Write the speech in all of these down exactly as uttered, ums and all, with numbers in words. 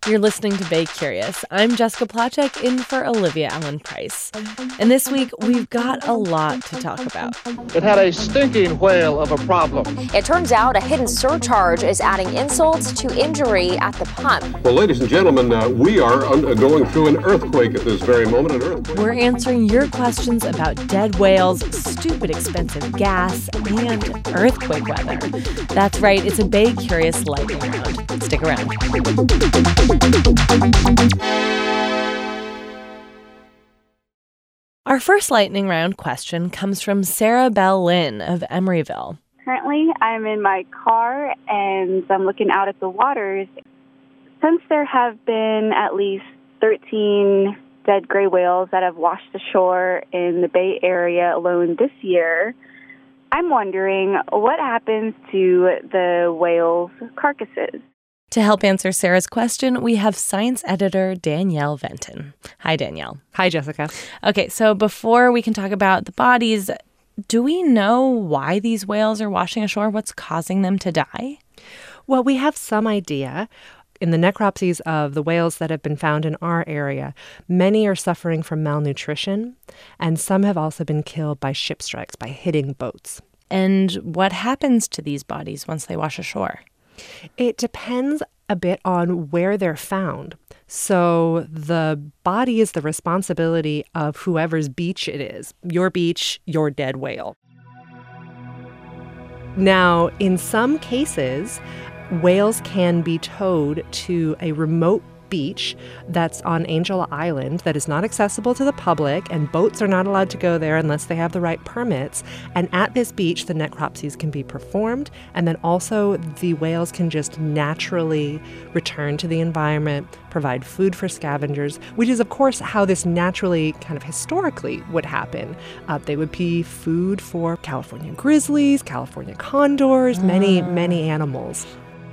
You're listening to Bay Curious. I'm Jessica Placzek, in for Olivia Allen Price. And this week, we've got a lot to talk about. It had a stinking whale of a problem. It turns out a hidden surcharge is adding insult to injury at the pump. Well, ladies and gentlemen, uh, we are un- going through an earthquake at this very moment. An earthquake. We're answering your questions about dead whales, stupid expensive gas, and earthquake weather. That's right, it's a Bay Curious lightning round. Stick around. Our first lightning round question comes from Sarah Bell Lynn of Emeryville. Currently, I'm in my car and I'm looking out at the waters. Since there have been at least thirteen dead gray whales that have washed ashore in the Bay Area alone this year, I'm wondering what happens to the whales' carcasses. To help answer Sarah's question, we have science editor Danielle Venton. Hi, Danielle. Hi, Jessica. Okay, so before we can talk about the bodies, do we know why these whales are washing ashore? What's causing them to die? Well, we have some idea. In the necropsies of the whales that have been found in our area, many are suffering from malnutrition, and some have also been killed by ship strikes, by hitting boats. And what happens to these bodies once they wash ashore? It depends a bit on where they're found. So the body is the responsibility of whoever's beach it is. Your beach, your dead whale. Now, in some cases, whales can be towed to a remote beach that's on Angel Island that is not accessible to the public, and boats are not allowed to go there unless they have the right permits. And at this beach, the necropsies can be performed, and then also the whales can just naturally return to the environment, provide food for scavengers, which is, of course, how this naturally kind of historically would happen. Uh, they would be food for California grizzlies, California condors, many, many animals.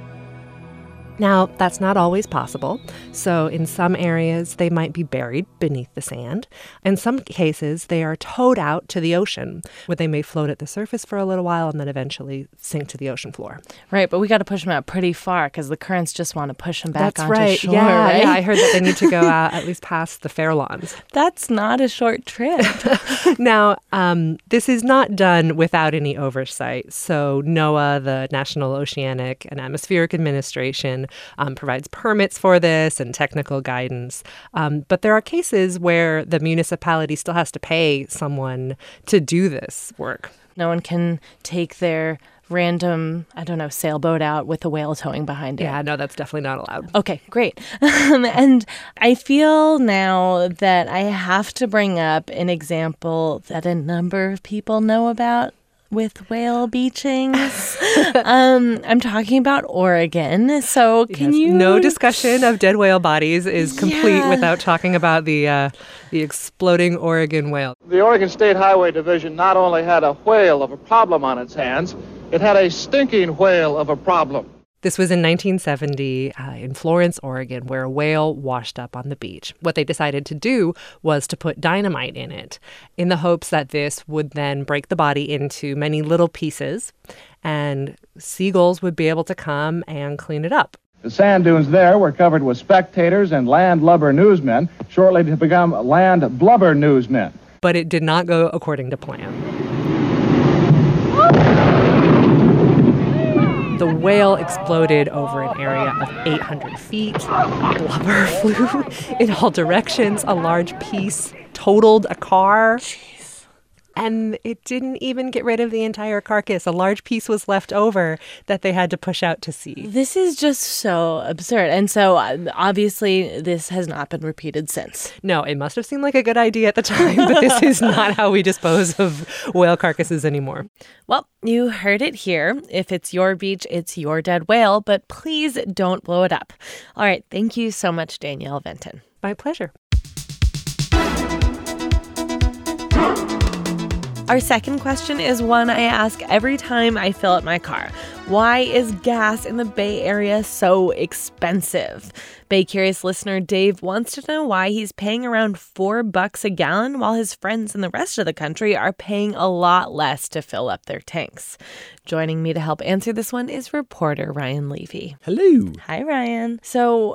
Now, that's not always possible. So in some areas, they might be buried beneath the sand. In some cases, they are towed out to the ocean, where they may float at the surface for a little while and then eventually sink to the ocean floor. Right, but we got to push them out pretty far because the currents just want to push them back That's onto right. shore, yeah, right? Yeah, I heard that they need to go out at least past the fair lawns. That's not a short trip. Now, um, this is not done without any oversight. So NOAA, the National Oceanic and Atmospheric Administration, Um, provides permits for this and technical guidance. Um, but there are cases where the municipality still has to pay someone to do this work. No one can take their random, I don't know, sailboat out with a whale towing behind it. Yeah, no, that's definitely not allowed. Okay, great. Um, and I feel now that I have to bring up an example that a number of people know about with whale beachings. um, I'm talking about Oregon. So can yes, you... No discussion of dead whale bodies is complete Yeah. without talking about the uh, the exploding Oregon whale. The Oregon State Highway Division not only had a whale of a problem on its hands, it had a stinking whale of a problem. This was in nineteen seventy uh, in Florence, Oregon, where a whale washed up on the beach. What they decided to do was to put dynamite in it in the hopes that this would then break the body into many little pieces and seagulls would be able to come and clean it up. The sand dunes there were covered with spectators and landlubber newsmen, shortly to become land blubber newsmen. But it did not go according to plan. The whale exploded over an area of eight hundred feet. Blubber flew in all directions. A large piece totaled a car. Jeez. And it didn't even get rid of the entire carcass. A large piece was left over that they had to push out to sea. This is just so absurd. And so uh, obviously this has not been repeated since. No, it must have seemed like a good idea at the time, but this is not how we dispose of whale carcasses anymore. Well, you heard it here. If it's your beach, it's your dead whale, but please don't blow it up. All right. Thank you so much, Danielle Venton. My pleasure. Our second question is one I ask every time I fill up my car. Why is gas in the Bay Area so expensive? Bay Curious listener Dave wants to know why he's paying around four bucks a gallon while his friends in the rest of the country are paying a lot less to fill up their tanks. Joining me to help answer this one is reporter Ryan Levy. Hello. Hi, Ryan. So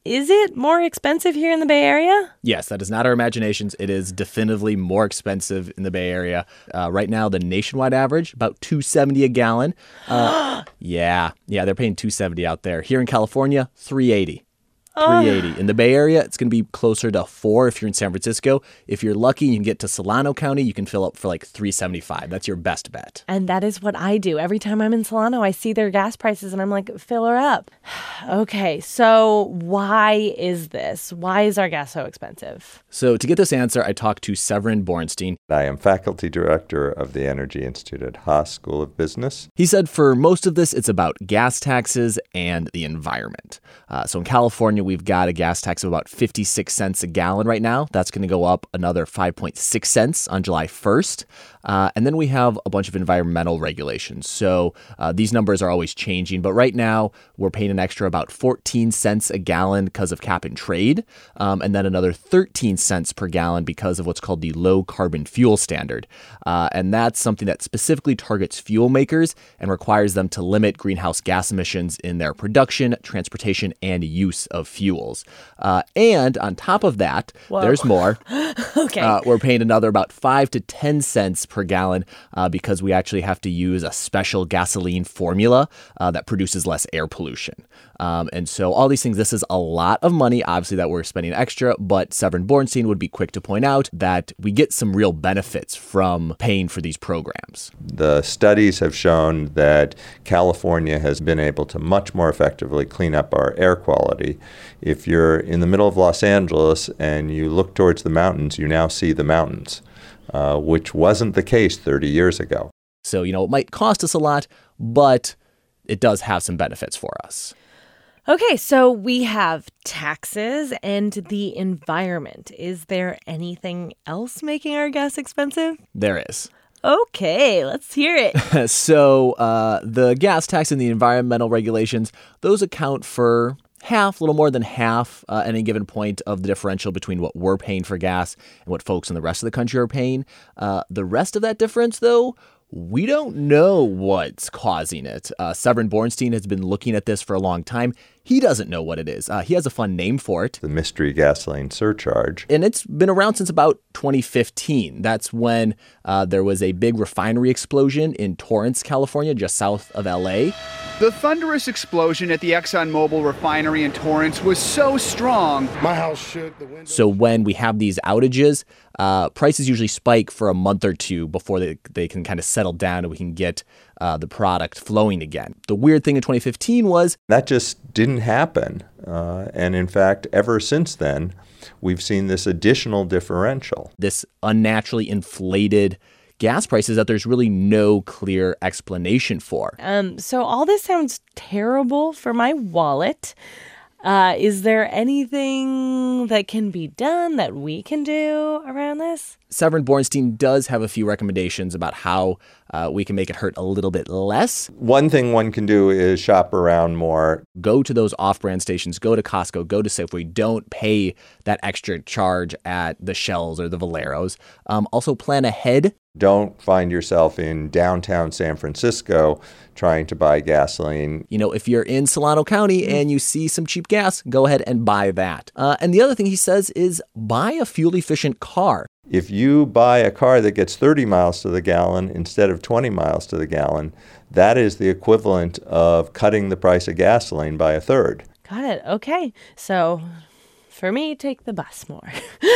Is it more expensive here in the Bay Area? Yes, that is not our imaginations. It is definitively more expensive in the Bay Area. Uh, right now, the nationwide average, about two dollars and seventy cents a gallon. Uh, yeah, yeah, they're paying two dollars and seventy cents out there. Here in California, three dollars and eighty cents. three dollars and eighty cents. In the Bay Area, it's going to be closer to four if you're in San Francisco. If you're lucky, you can get to Solano County, you can fill up for like three dollars and seventy-five cents. That's your best bet. And that is what I do. Every time I'm in Solano, I see their gas prices and I'm like, fill her up. Okay, so why is this? Why is our gas so expensive? So to get this answer, I talked to Severin Bornstein. I am faculty director of the Energy Institute at Haas School of Business. He said for most of this, it's about gas taxes and the environment. Uh, so in California, we've got a gas tax of about fifty-six cents a gallon right now. That's going to go up another five point six cents on July first. Uh, and then we have a bunch of environmental regulations. So uh, these numbers are always changing. But right now, we're paying an extra about fourteen cents a gallon because of cap and trade. Um, and then another thirteen cents per gallon because of what's called the low carbon fuel standard. Uh, and that's something that specifically targets fuel makers and requires them to limit greenhouse gas emissions in their production, transportation, and use of fuels. Uh, and on top of that, Whoa. there's more. Okay. Uh, we're paying another about five to ten cents per gallon uh, because we actually have to use a special gasoline formula uh, that produces less air pollution. Um, and so all these things, this is a lot of money, obviously, that we're spending extra. But Severin Bornstein would be quick to point out that we get some real benefits from paying for these programs. The studies have shown that California has been able to much more effectively clean up our air quality. If you're in the middle of Los Angeles and you look towards the mountains, you now see the mountains, uh, which wasn't the case thirty years ago. So, you know, it might cost us a lot, but it does have some benefits for us. Okay, so we have taxes and the environment. Is there anything else making our gas expensive? There is. Okay, let's hear it. so uh, the gas tax and the environmental regulations, those account for half, a little more than half uh, at any given point of the differential between what we're paying for gas and what folks in the rest of the country are paying. Uh, the rest of that difference, though, we don't know what's causing it. Uh, Severin Bornstein has been looking at this for a long time. He doesn't know what it is. Uh, he has a fun name for it. The mystery gasoline surcharge. And it's been around since about twenty fifteen. That's when uh, there was a big refinery explosion in Torrance, California, just south of L A. The thunderous explosion at the ExxonMobil refinery in Torrance was so strong. My house shook. The window. So when we have these outages, uh, prices usually spike for a month or two before they, they can kind of settle down and we can get uh, the product flowing again. The weird thing in twenty fifteen was that just didn't happen. Uh, and in fact, ever since then, we've seen this additional differential. This unnaturally inflated gas prices that there's really no clear explanation for. Um, so all this sounds terrible for my wallet. Uh, is there anything that can be done that we can do around this? Severin Bornstein does have a few recommendations about how uh, we can make it hurt a little bit less. One thing one can do is shop around more. Go to those off-brand stations. Go to Costco. Go to Safeway. Don't pay that extra charge at the Shells or the Valeros. Um, also, plan ahead. Don't find yourself in downtown San Francisco trying to buy gasoline. You know, if you're in Solano County and you see some cheap gas, go ahead and buy that. Uh, and the other thing he says is buy a fuel-efficient car. If you buy a car that gets thirty miles to the gallon instead of twenty miles to the gallon, that is the equivalent of cutting the price of gasoline by a third. Got it. Okay. So for me, take the bus more.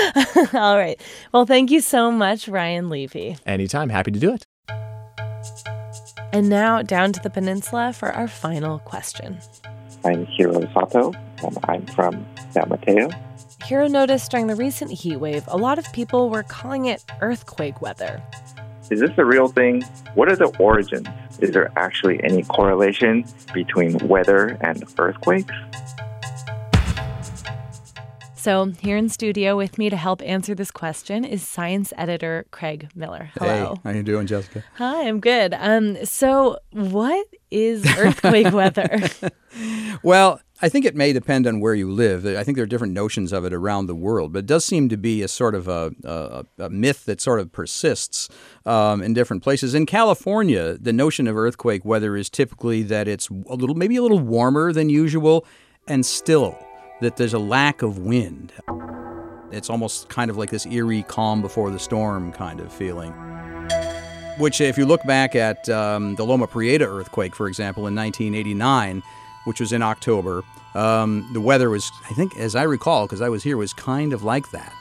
All right. Well, thank you so much, Ryan Levy. Anytime. Happy to do it. And now down to the peninsula for our final question. I'm Hiro Sato, and I'm from San Mateo. Hiro noticed during the recent heat wave, a lot of people were calling it earthquake weather. Is this a real thing? What are the origins? Is there actually any correlation between weather and earthquakes? So here in studio with me to help answer this question is science editor Craig Miller. Hello. Hey, how you doing, Jessica? Hi, I'm good. Um, so what is earthquake weather? Well, I think it may depend on where you live. I think there are different notions of it around the world, but it does seem to be a sort of a, a, a myth that sort of persists um, in different places. In California, the notion of earthquake weather is typically that it's a little, maybe a little warmer than usual and still that there's a lack of wind. It's almost kind of like this eerie calm before the storm kind of feeling. Which, if you look back at um, the Loma Prieta earthquake, for example, in nineteen eighty-nine, which was in October, um, the weather was, I think, as I recall, because I was here, was kind of like that.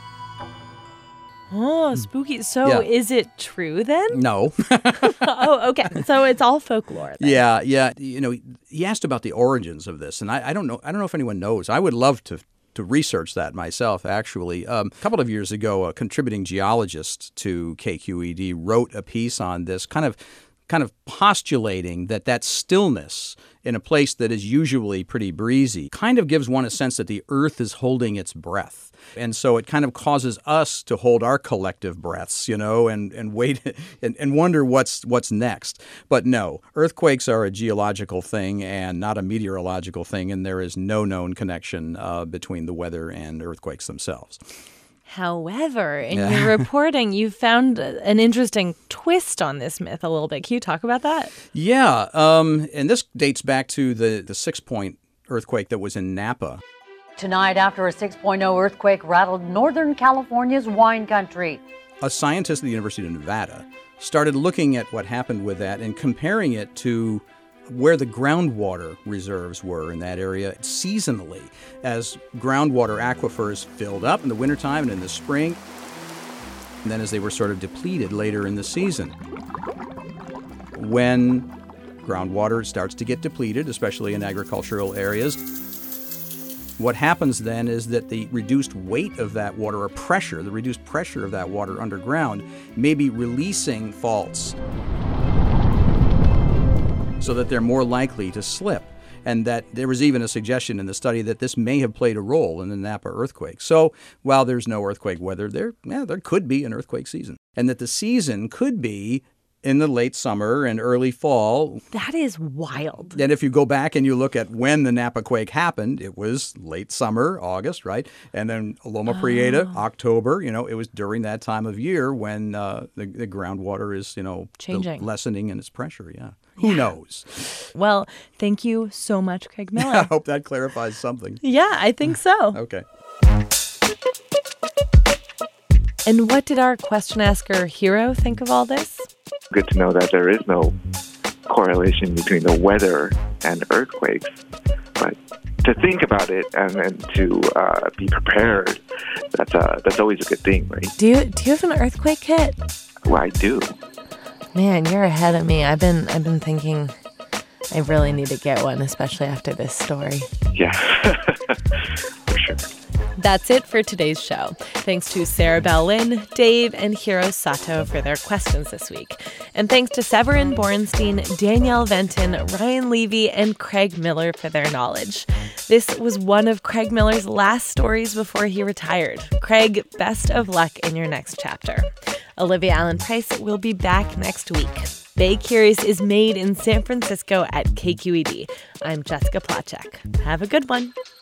Oh, spooky. So Yeah. is it true then? No. Oh, okay. So it's all folklore then. Yeah, yeah. You know, he asked about the origins of this, and I, I don't know. I don't know if anyone knows. I would love to to research that myself. Actually, um, a couple of years ago, a contributing geologist to K Q E D wrote a piece on this, kind of, kind of postulating that that stillness in a place that is usually pretty breezy kind of gives one a sense that the earth is holding its breath. And so it kind of causes us to hold our collective breaths, you know, and, and wait and, and wonder what's what's next. But no, earthquakes are a geological thing and not a meteorological thing, and there is no known connection uh, between the weather and earthquakes themselves. However, in Yeah. your reporting, you found an interesting twist on this myth a little bit. Can you talk about that? Yeah, um, and this dates back to the, the six-point earthquake that was in Napa. Tonight, after a six point oh earthquake rattled Northern California's wine country. A scientist at the University of Nevada started looking at what happened with that and comparing it to where the groundwater reserves were in that area seasonally, as groundwater aquifers filled up in the wintertime and in the spring, and then as they were sort of depleted later in the season. When groundwater starts to get depleted, especially in agricultural areas, what happens then is that the reduced weight of that water, or pressure, the reduced pressure of that water underground, may be releasing faults so that they're more likely to slip. And that there was even a suggestion in the study that this may have played a role in the Napa earthquake. So while there's no earthquake weather, there, yeah, there could be an earthquake season. And that the season could be in the late summer and early fall. That is wild. And if you go back and you look at when the Napa quake happened, it was late summer, August, right? And then Loma Prieta, Oh. October. You know, it was during that time of year when uh, the, the groundwater is, you know, Changing. lessening in its pressure. Yeah. Who knows? Well, thank you so much, Craig I Miller. hope that clarifies something. Yeah, I think so. Okay. And what did our question asker hero think of all this? Good to know that there is no correlation between the weather and earthquakes. But to think about it and, and to uh, be prepared, that's a, that's always a good thing, right? Do you do you have an earthquake kit? Well, I do. Man, you're ahead of me. I've been I've been thinking I really need to get one, especially after this story. Yeah, for sure. That's it for today's show. Thanks to Sarah Bell Lynn, Dave, and Hiro Sato for their questions this week. And thanks to Severin Borenstein, Danielle Venton, Ryan Levy, and Craig Miller for their knowledge. This was one of Craig Miller's last stories before he retired. Craig, best of luck in your next chapter. Olivia Allen Price will be back next week. Bay Curious is made in San Francisco at K Q E D. I'm Jessica Placzek. Have a good one.